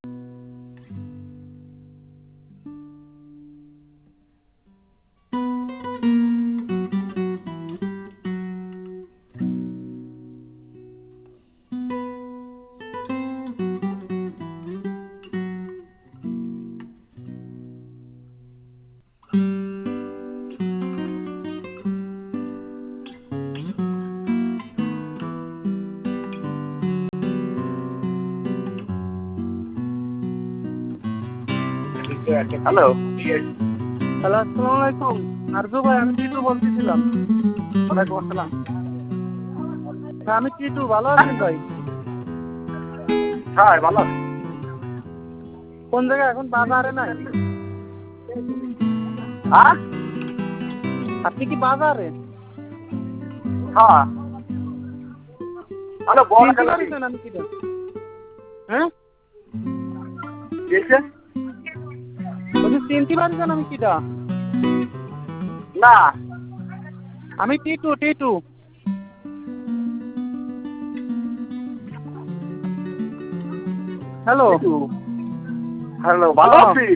Hello. Hello, আসসালামু আলাইকুম। আরজু ভাই, আমি টিটু বলতেছিলাম। ওয়ালাইকুম আসসালাম। হ্যাঁ, আমি টিটু। ভালো আছেন ভাই? হ্যাঁ, ভালো আছি। কোন জায়গায়? এখন বাজারে নাই? হ্যাঁ? আপনি কি বাজারে? হ্যাঁ। হ্যালো, বল চিনতে কেন কি? পারছেন আমি কিটা? হ্যাঁ, কি হয়েছে? বলছি চিনতে পারছেন আমি কিটা? না। আমি টিটু। টিটু হ্যালো হ্যালো, ভালো আছি।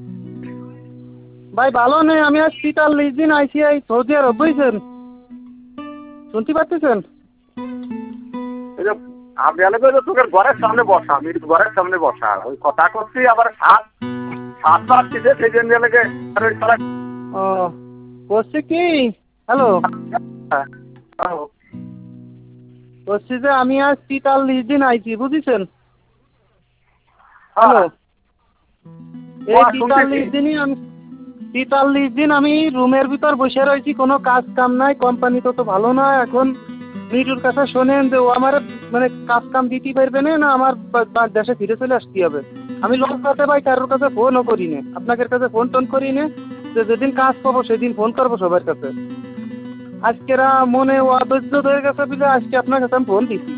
ভাই, ভালো নেই। আমি আজ 43 দিন আইসিআই সৌদি আরব, বুঝছেন? শুনতে পারতেছেন? এই যে আমি আলে তো তোকের ঘরের সামনে বসা, আমি ঘরের সামনে বসা ওই কথা করছি, আবার সাত আসছে সেই জন্য লেগে ও, বলছি কি, হ্যালো, বলছি যে আমি আজ 43 দিন আইছি, বুঝেছেন? হ্যালো, এই 43 দিন আমি রুমের ভিতর বসে রয়েছি, কোনো কাজ কাম নাই। কোম্পানি তো ভালো না এখন। মিটুর কাছে শোনেন যে ও আমার মানে কাজ কাম দিতে পারবে না আমার দেশে ফিরে চলে আসতে হবে। আমি লজ্জাতে ভাই কারোর কাছে ফোনও করি না, আপনাদের কাছে ফোন টোন করি না। যে যেদিন কাজ পাবো সেদিন ফোন করবো সবার কাছে। আজকেরা মনে অধৈর্য হয়ে গেছে বলে আজকে আপনার কাছে আমি ফোন দিচ্ছি।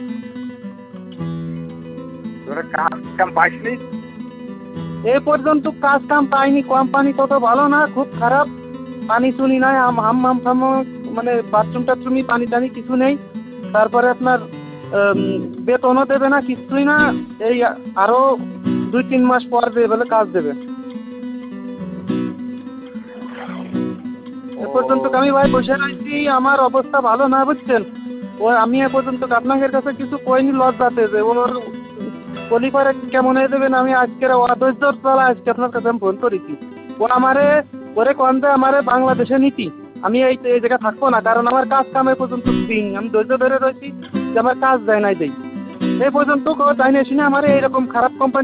কাজ কাম পাইসনি? এ পর্যন্ত কাজ কাম পাইনি। কোম্পানি তত ভালো না, খুব খারাপ। পানি চুনি নাই, হাম মানে বাথরুম টাথরুমই পানি টানি কিছু নেই। তারপরে আপনার বেতনও দেবে না, কিছুই না। এই আরো 2-3 মাস পর দেবে বলে কাজ দেবে। এ পর্যন্ত আমি ভাই বসে রয়েছি, আমার অবস্থা ভালো না, বুঝছেন? ও আমি এ পর্যন্ত আপনাদের কাছে কিছু কইনি লজ্জাতে যে ওর কোয়ালিফায়ার কেমন হয়ে দেবেন। আমি আজকের অধৈর্যর ফলে আজকে আপনার কাছে আমি ফোন করেছি। ও ওরে কন যে আমারে বাংলাদেশে নীতি, আমি এই জায়গায় থাকবো না, কারণ আমার কাজ কামে পর্যন্ত দিন আমি ধৈর্য ধরে রয়েছি যে আমার কাজ দেয় নাই দেই। এই পর্যন্ত তাই না শুনে আমার এইরকম খারাপ কোম্পানি